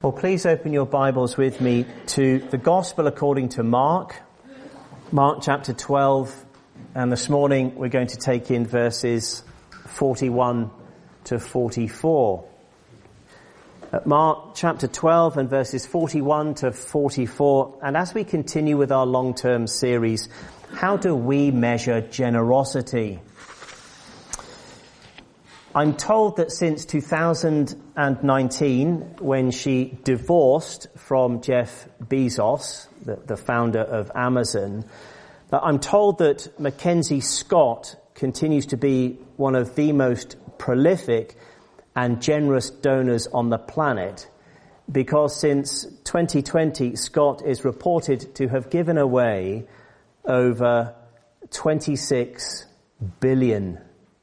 Well, please open your Bibles with me to the Gospel according to Mark chapter 12, and this morning we're going to take in verses 41 to 44. Mark chapter 12 and verses 41 to 44, and as we continue with our long-term series, how do we measure generosity? I'm told that since 2019, when she divorced from Jeff Bezos, the founder of Amazon, that I'm told that Mackenzie Scott continues to be one of the most prolific and generous donors on the planet, because since 2020, Scott is reported to have given away over $26 billion.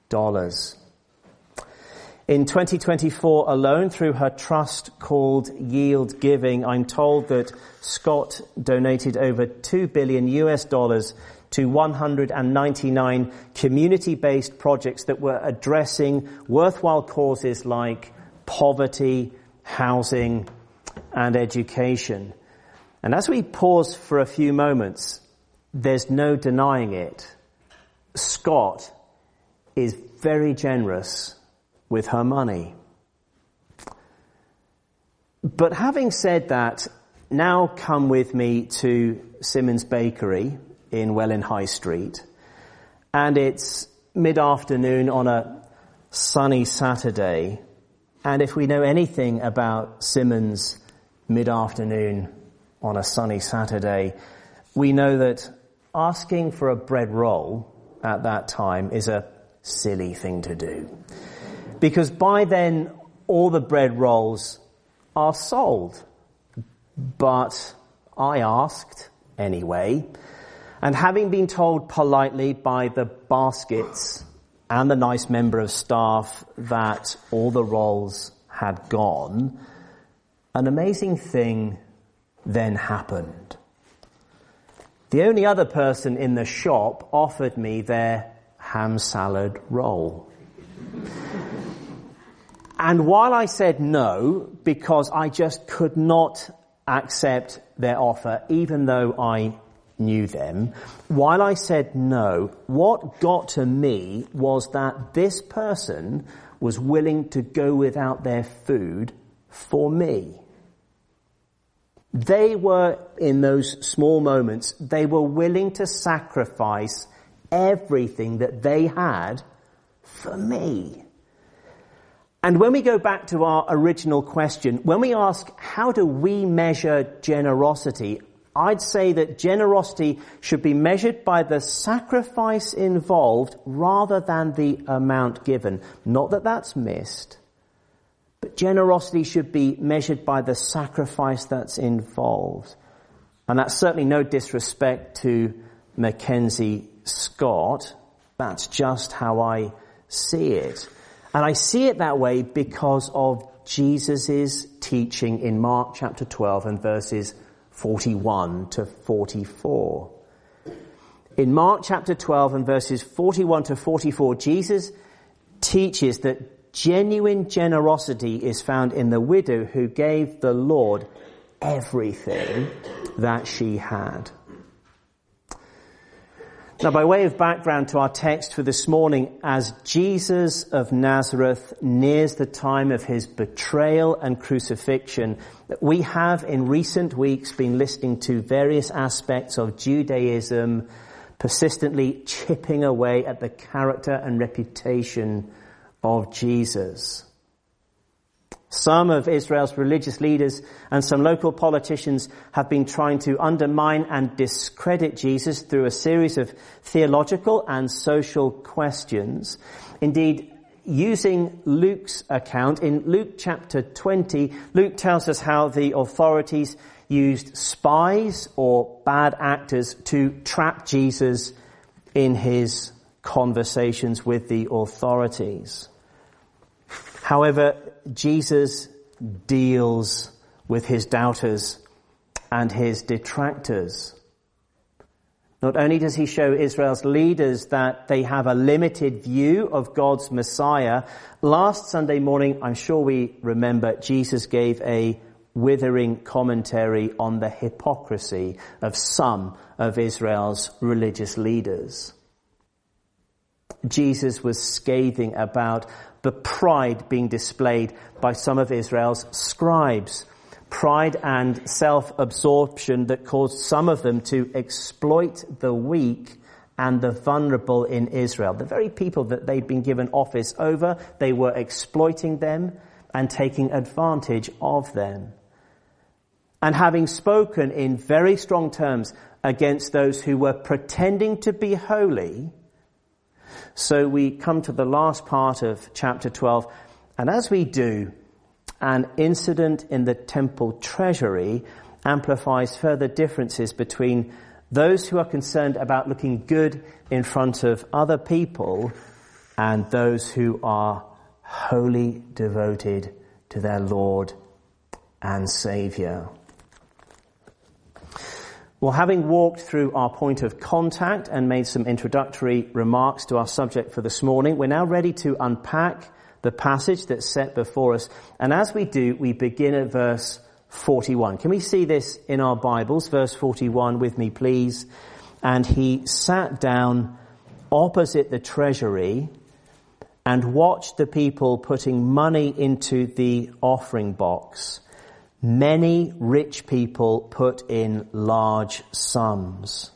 In 2024 alone, through her trust called Yield Giving, I'm told that Scott donated over $2 billion to 199 community-based projects that were addressing worthwhile causes like poverty, housing, and education. And as we pause for a few moments, there's no denying it. Scott is very generous with her money. But having said that, now come with me to Simmons Bakery in Welwyn High Street, and it's mid-afternoon on a sunny Saturday, and if we know anything about Simmons mid-afternoon on a sunny Saturday, we know that asking for a bread roll at that time is a silly thing to do. Because by then, all the bread rolls are sold. But I asked anyway, and having been told politely by the baskets and the nice member of staff that all the rolls had gone, an amazing thing then happened. The only other person in the shop offered me their ham salad roll. And while I said no, because I just could not accept their offer, even though I knew them, while I said no, what got to me was that this person was willing to go without their food for me. They were, in those small moments, they were willing to sacrifice everything that they had for me. And when we go back to our original question, when we ask, how do we measure generosity? I'd say that generosity should be measured by the sacrifice involved rather than the amount given. Not that that's missed, but generosity should be measured by the sacrifice that's involved. And that's certainly no disrespect to Mackenzie Scott. That's just how I see it. And I see it that way because of Jesus' teaching in Mark chapter 12 and verses 41 to 44. In Mark chapter 12 and verses 41 to 44, Jesus teaches that genuine generosity is found in the widow who gave the Lord everything that she had. Now, by way of background to our text for this morning, as Jesus of Nazareth nears the time of his betrayal and crucifixion, we have in recent weeks been listening to various aspects of Judaism persistently chipping away at the character and reputation of Jesus. Some of Israel's religious leaders and some local politicians have been trying to undermine and discredit Jesus through a series of theological and social questions. Indeed, using Luke's account, in Luke chapter 20, Luke tells us how the authorities used spies or bad actors to trap Jesus in his conversations with the authorities. However, Jesus deals with his doubters and his detractors. Not only does he show Israel's leaders that they have a limited view of God's Messiah, last Sunday morning, I'm sure we remember, Jesus gave a withering commentary on the hypocrisy of some of Israel's religious leaders. Jesus was scathing about the pride being displayed by some of Israel's scribes. Pride and self-absorption that caused some of them to exploit the weak and the vulnerable in Israel. The very people that they'd been given office over, they were exploiting them and taking advantage of them. And having spoken in very strong terms against those who were pretending to be holy, so we come to the last part of chapter 12, and as we do, an incident in the temple treasury amplifies further differences between those who are concerned about looking good in front of other people and those who are wholly devoted to their Lord and Saviour. Well, having walked through our point of contact and made some introductory remarks to our subject for this morning, we're now ready to unpack the passage that's set before us. And as we do, we begin at verse 41. Can we see this in our Bibles? Verse 41 with me, please. And he sat down opposite the treasury and watched the people putting money into the offering box. Many rich people put in large sums.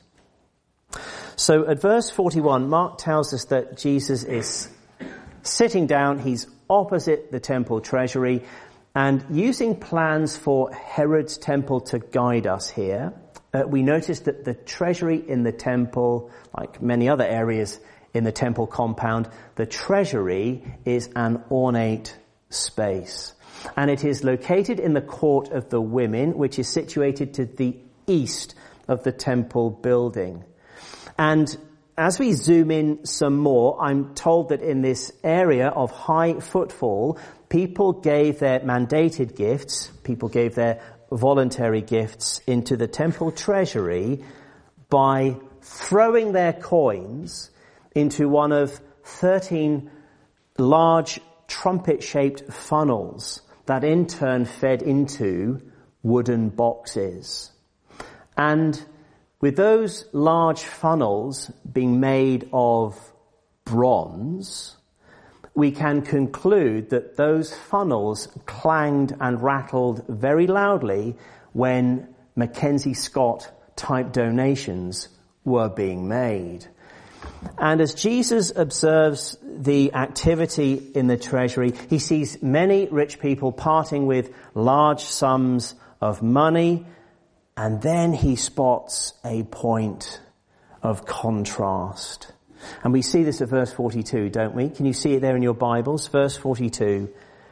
So at verse 41, Mark tells us that Jesus is sitting down. He's opposite the temple treasury and using plans for Herod's temple to guide us here. We notice that the treasury in the temple, like many other areas in the temple compound, the treasury is an ornate space. And it is located in the court of the women, which is situated to the east of the temple building. And as we zoom in some more, I'm told that in this area of high footfall, people gave their mandated gifts, people gave their voluntary gifts into the temple treasury by throwing their coins into one of 13 large trumpet-shaped funnels that in turn fed into wooden boxes. And with those large funnels being made of bronze, we can conclude that those funnels clanged and rattled very loudly when Mackenzie Scott type donations were being made. And as Jesus observes the activity in the treasury, he sees many rich people parting with large sums of money, and then he spots a point of contrast. And we see this at verse 42, don't we? Can you see it there in your Bibles? Verse 42.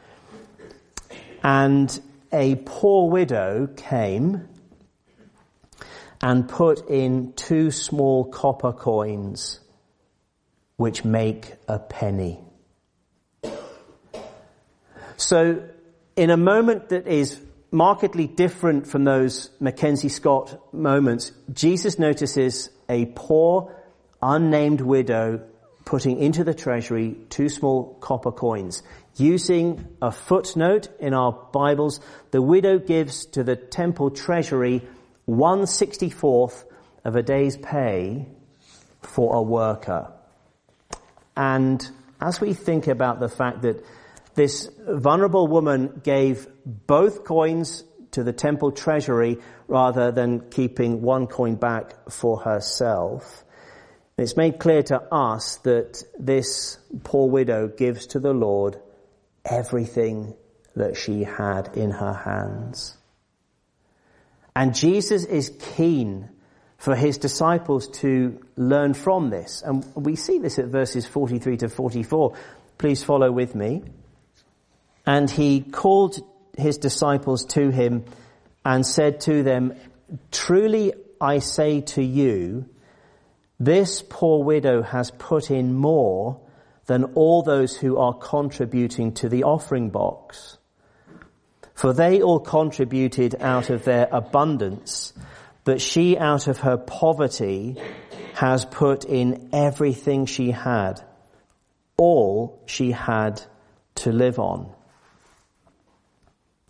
And a poor widow came and put in 2 small copper coins, which make a penny. So, in a moment that is markedly different from those Mackenzie Scott moments, Jesus notices a poor, unnamed widow putting into the treasury 2 small copper coins. Using a footnote in our Bibles, the widow gives to the temple treasury 1/64 of a day's pay for a worker. And as we think about the fact that this vulnerable woman gave both coins to the temple treasury rather than keeping 1 coin back for herself, it's made clear to us that this poor widow gives to the Lord everything that she had in her hands. And Jesus is keen for his disciples to learn from this. And we see this at verses 43 to 44. Please follow with me. And he called his disciples to him and said to them, "Truly I say to you, this poor widow has put in more than all those who are contributing to the offering box. For they all contributed out of their abundance, but she out of her poverty has put in everything she had, all she had to live on."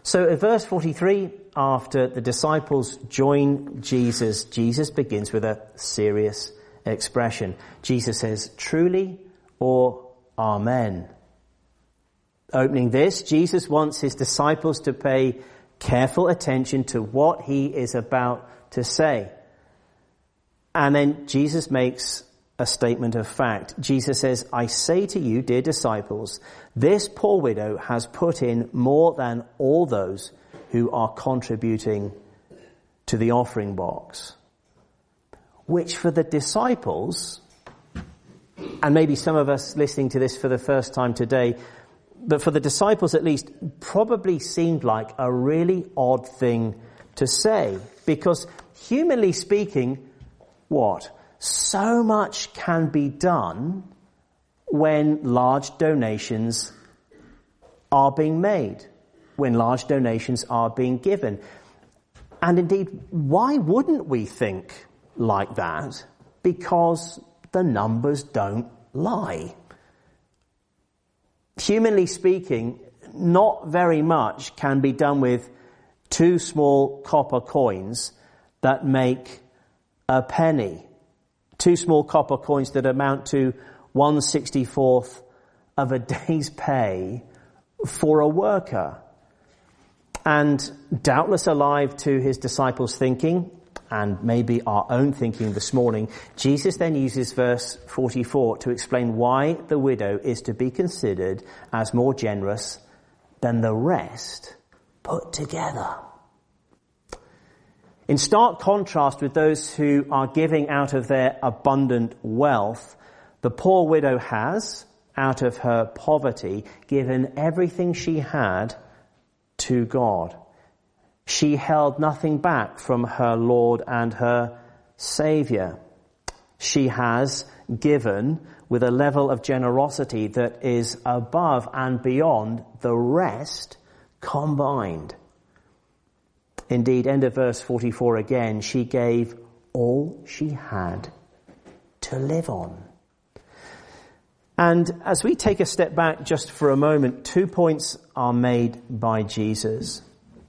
So at verse 43, after the disciples join Jesus, Jesus begins with a serious expression. Jesus says, truly or amen. Opening this, Jesus wants his disciples to pay careful attention to what he is about to say. And then Jesus makes a statement of fact. Jesus says, I say to you, dear disciples, this poor widow has put in more than all those who are contributing to the offering box. Which for the disciples, and maybe some of us listening to this for the first time today, but for the disciples at least, probably seemed like a really odd thing to say. Because humanly speaking, what? So much can be done when large donations are being made, when large donations are being given. And indeed, why wouldn't we think like that? Because the numbers don't lie. Humanly speaking, not very much can be done with 2 small copper coins that make a penny. 2 small copper coins that amount to 1/64th of a day's pay for a worker. And doubtless alive to his disciples' thinking, and maybe our own thinking this morning, Jesus then uses verse 44 to explain why the widow is to be considered as more generous than the rest put together. In stark contrast with those who are giving out of their abundant wealth, the poor widow has, out of her poverty, given everything she had to God. She held nothing back from her Lord and her Saviour. She has given with a level of generosity that is above and beyond the rest combined. Indeed, end of verse 44 again, she gave all she had to live on. And as we take a step back just for a moment, 2 points are made by Jesus.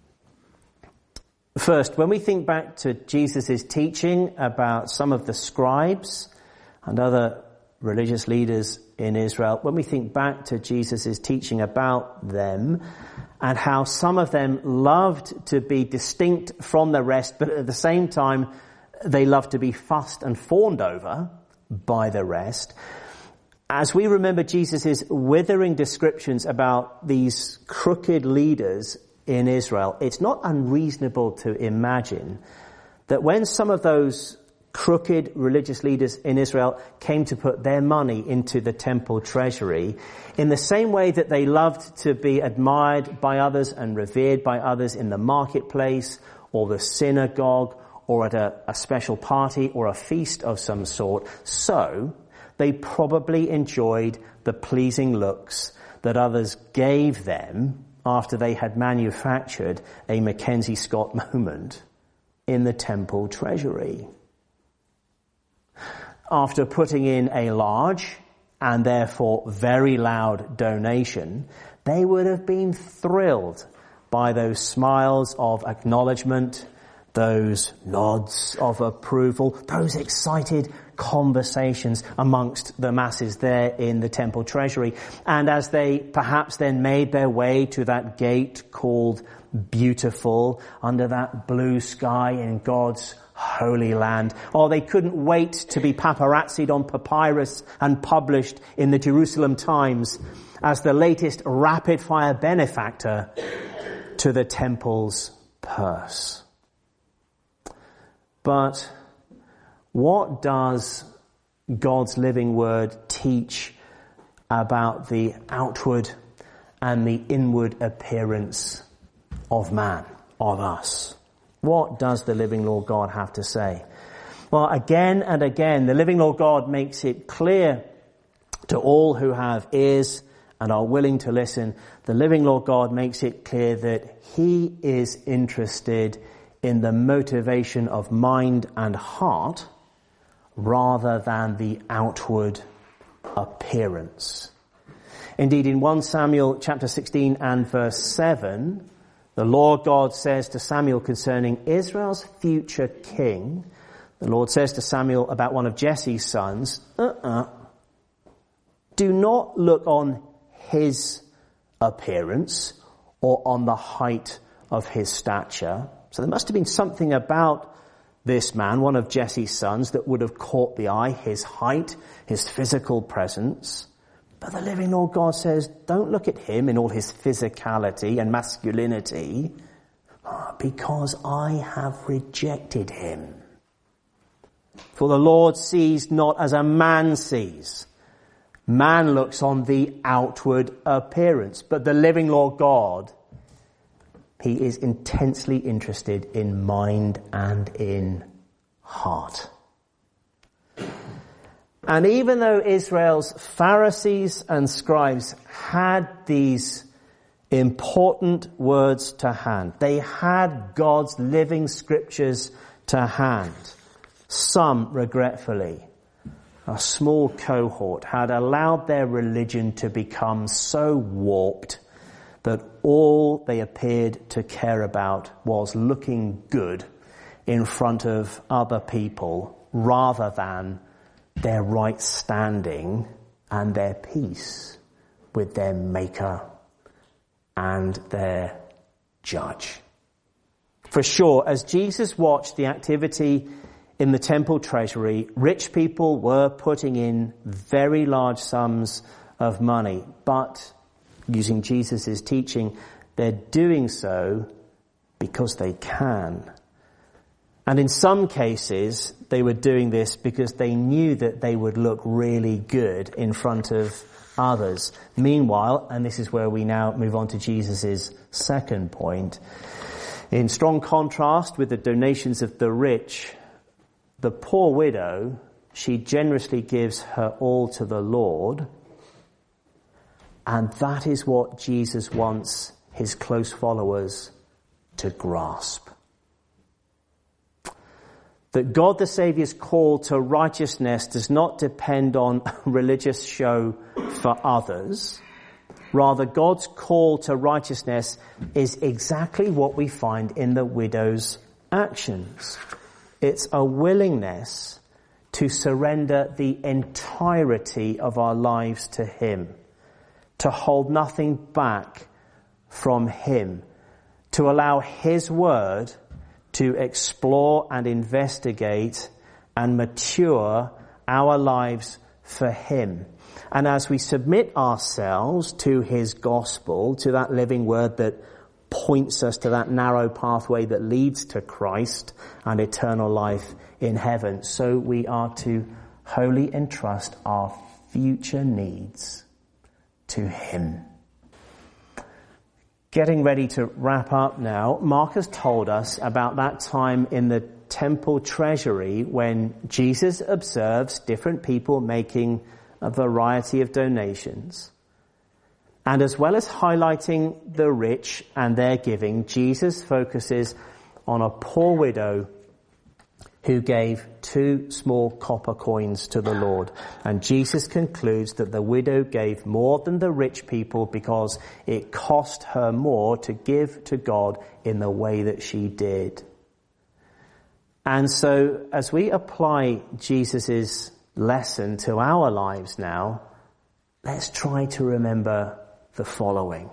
First, when we think back to Jesus' teaching about some of the scribes and other religious leaders in Israel, when we think back to Jesus' teaching about them and how some of them loved to be distinct from the rest, but at the same time they loved to be fussed and fawned over by the rest, as we remember Jesus' withering descriptions about these crooked leaders in Israel, it's not unreasonable to imagine that when some of those crooked religious leaders in Israel came to put their money into the temple treasury, in the same way that they loved to be admired by others and revered by others in the marketplace or the synagogue or at a special party or a feast of some sort, so they probably enjoyed the pleasing looks that others gave them after they had manufactured a Mackenzie Scott moment in the temple treasury. After putting in a large and therefore very loud donation, they would have been thrilled by those smiles of acknowledgement, those nods of approval, those excited conversations amongst the masses there in the temple treasury. And as they perhaps then made their way to that gate called Beautiful under that blue sky in God's Holy Land, or they couldn't wait to be paparazzied on papyrus and published in the Jerusalem Times as the latest rapid-fire benefactor to the temple's purse. But what does God's living word teach about the outward and the inward appearance of man, of us? What does the living Lord God have to say? Well, again and again, the living Lord God makes it clear to all who have ears and are willing to listen. The living Lord God makes it clear that he is interested in the motivation of mind and heart rather than the outward appearance. Indeed, in 1 Samuel chapter 16 and verse 7, The Lord God says to Samuel concerning Israel's future king, the Lord says to Samuel about one of Jesse's sons, do not look on his appearance or on the height of his stature. So there must have been something about this man, one of Jesse's sons, that would have caught the eye, his height, his physical presence. But the living Lord God says, don't look at him in all his physicality and masculinity, because I have rejected him. For the Lord sees not as a man sees. Man looks on the outward appearance, but the living Lord God, he is intensely interested in mind and in heart. And even though Israel's Pharisees and scribes had these important words to hand, they had God's living scriptures to hand, some, regretfully, a small cohort, had allowed their religion to become so warped that all they appeared to care about was looking good in front of other people rather than their right standing and their peace with their Maker and their Judge. For sure, as Jesus watched the activity in the temple treasury, rich people were putting in very large sums of money, but using Jesus' teaching, they're doing so because they can. And in some cases, they were doing this because they knew that they would look really good in front of others. Meanwhile, and this is where we now move on to Jesus' second point, in strong contrast with the donations of the rich, the poor widow, she generously gives her all to the Lord. And that is what Jesus wants his close followers to grasp. That God the Saviour's call to righteousness does not depend on religious show for others. Rather, God's call to righteousness is exactly what we find in the widow's actions. It's a willingness to surrender the entirety of our lives to him, to hold nothing back from him, to allow his word to explore and investigate and mature our lives for him. And as we submit ourselves to his gospel, to that living word that points us to that narrow pathway that leads to Christ and eternal life in heaven, so we are to wholly entrust our future needs to him. Getting ready to wrap up now, Mark has told us about that time in the temple treasury when Jesus observes different people making a variety of donations. And as well as highlighting the rich and their giving, Jesus focuses on a poor widow who gave 2 small copper coins to the Lord. And Jesus concludes that the widow gave more than the rich people because it cost her more to give to God in the way that she did. And so as we apply Jesus' lesson to our lives now, let's try to remember the following.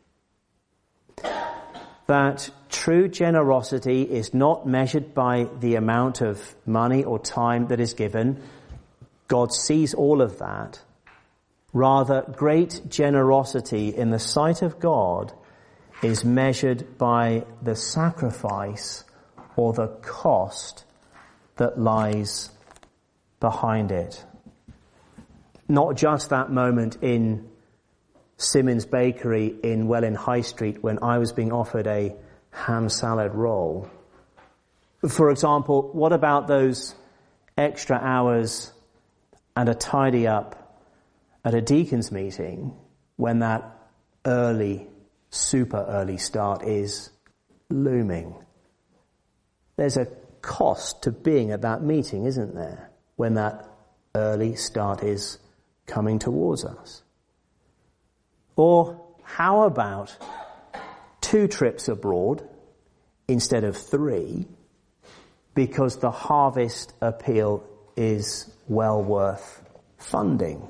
That true generosity is not measured by the amount of money or time that is given. God sees all of that. Rather, great generosity in the sight of God is measured by the sacrifice or the cost that lies behind it. Not just that moment in Simmons Bakery in Welwyn High Street when I was being offered a ham salad roll. For example, what about those extra hours and a tidy up at a deacon's meeting when that super early start is looming? There's a cost to being at that meeting, isn't there, when that early start is coming towards us? Or how about 2 trips abroad instead of 3 because the harvest appeal is well worth funding?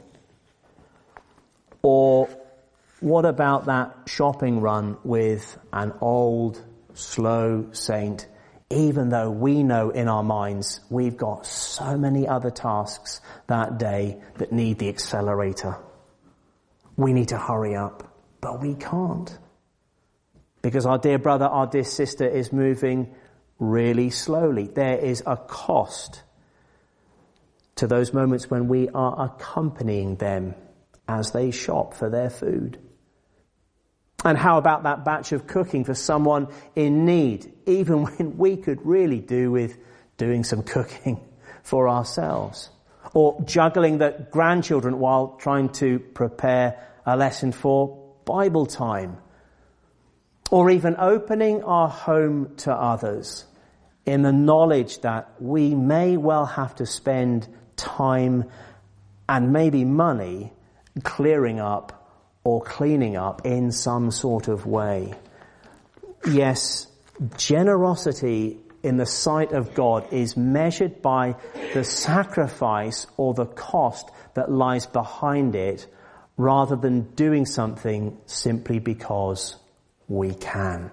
Or what about that shopping run with an old, slow saint, even though we know in our minds we've got so many other tasks that day that need the accelerator? We need to hurry up, but we can't. Because our dear brother, our dear sister is moving really slowly. There is a cost to those moments when we are accompanying them as they shop for their food. And how about that batch of cooking for someone in need, even when we could really do with doing some cooking for ourselves? Or juggling the grandchildren while trying to prepare a lesson for Bible time. Or even opening our home to others in the knowledge that we may well have to spend time and maybe money clearing up or cleaning up in some sort of way. Yes, generosity in the sight of God is measured by the sacrifice or the cost that lies behind it, rather than doing something simply because we can.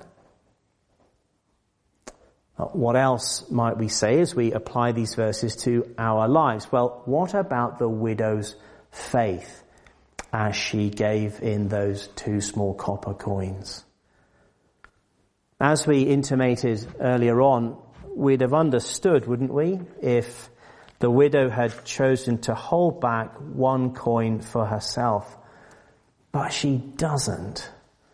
What else might we say as we apply these verses to our lives? Well, what about the widow's faith as she gave in those 2 small copper coins? As we intimated earlier on, we'd have understood, wouldn't we, if the widow had chosen to hold back 1 coin for herself. But she doesn't.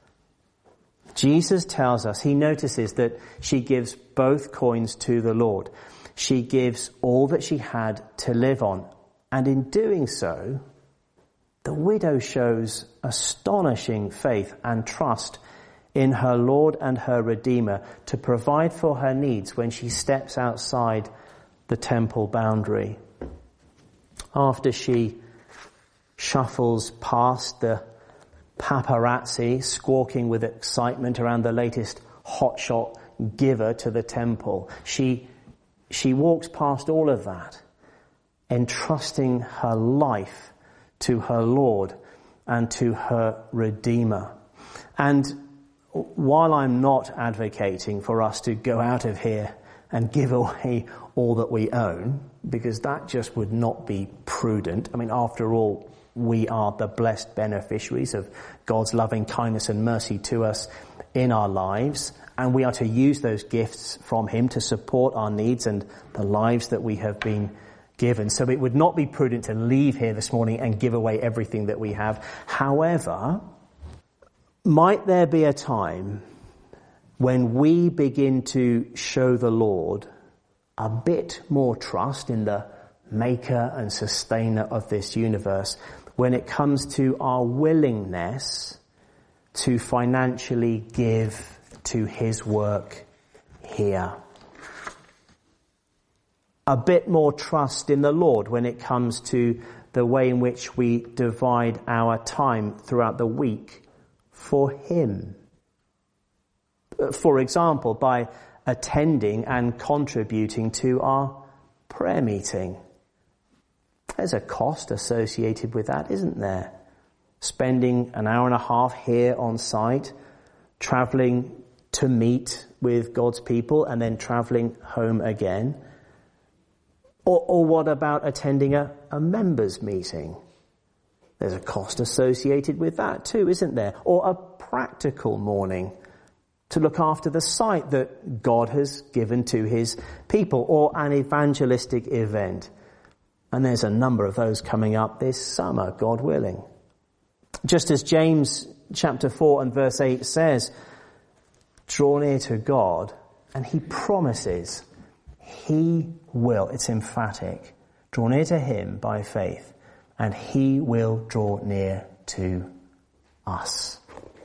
Jesus tells us, he notices that she gives both coins to the Lord. She gives all that she had to live on. And in doing so, the widow shows astonishing faith and trust in her Lord and her Redeemer to provide for her needs when she steps outside the temple boundary. After she shuffles past the paparazzi squawking with excitement around the latest hotshot giver to the temple, she walks past all of that, entrusting her life to her Lord and to her Redeemer. And while I'm not advocating for us to go out of here and give away all that we own, because that just would not be prudent. I mean, after all, we are the blessed beneficiaries of God's loving kindness and mercy to us in our lives, and we are to use those gifts from him to support our needs and the lives that we have been given. So it would not be prudent to leave here this morning and give away everything that we have. However, might there be a time when we begin to show the Lord a bit more trust in the maker and sustainer of this universe when it comes to our willingness to financially give to his work here? A bit more trust in the Lord when it comes to the way in which we divide our time throughout the week for him. For example, by attending and contributing to our prayer meeting. There's a cost associated with that, isn't there? Spending an hour and a half here on site, travelling to meet with God's people and then travelling home again. Or what about attending a members meeting? There's a cost associated with that too, isn't there? Or a practical morning to look after the site that God has given to his people, or an evangelistic event. And there's a number of those coming up this summer, God willing. Just as James chapter 4 and verse 8 says, draw near to God, and he promises he will, it's emphatic, draw near to him by faith, and he will draw near to us.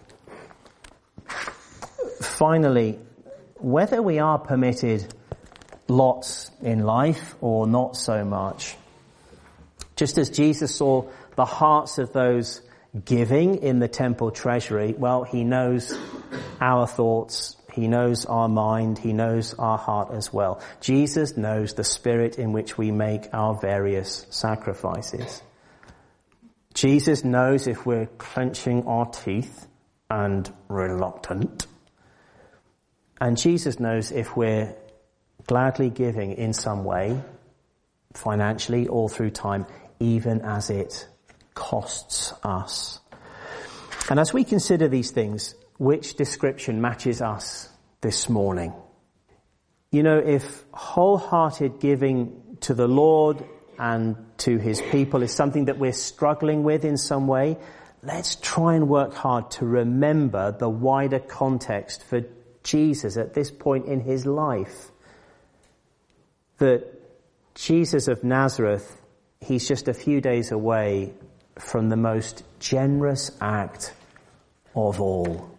Finally, whether we are permitted lots in life or not so much, just as Jesus saw the hearts of those giving in the temple treasury, well, he knows our thoughts, he knows our mind, he knows our heart as well. Jesus knows the spirit in which we make our various sacrifices. Jesus knows if we're clenching our teeth and reluctant. And Jesus knows if we're gladly giving in some way, financially or through time, even as it costs us. And as we consider these things, which description matches us this morning? You know, if wholehearted giving to the Lord and to his people is something that we're struggling with in some way, let's try and work hard to remember the wider context for Jesus at this point in his life. That Jesus of Nazareth, he's just a few days away from the most generous act of all.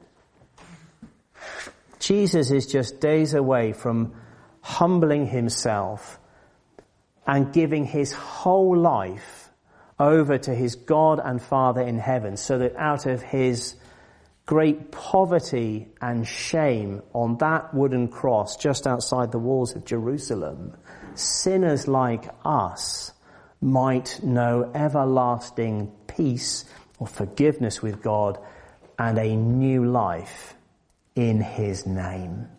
Jesus is just days away from humbling himself and giving his whole life over to his God and Father in heaven, so that out of his great poverty and shame on that wooden cross just outside the walls of Jerusalem, sinners like us might know everlasting peace or forgiveness with God and a new life in his name.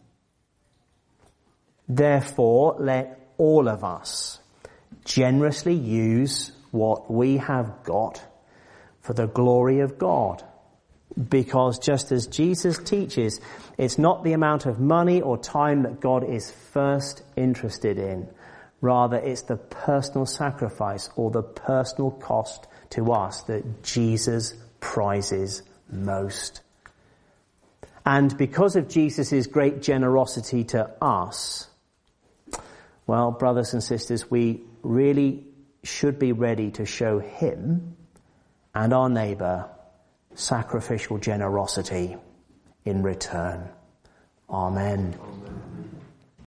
Therefore, let all of us generously use what we have got for the glory of God. Because just as Jesus teaches, it's not the amount of money or time that God is first interested in. Rather, it's the personal sacrifice or the personal cost to us that Jesus prizes most. And because of Jesus' great generosity to us, well, brothers and sisters, we really should be ready to show him and our neighbour sacrificial generosity in return. Amen.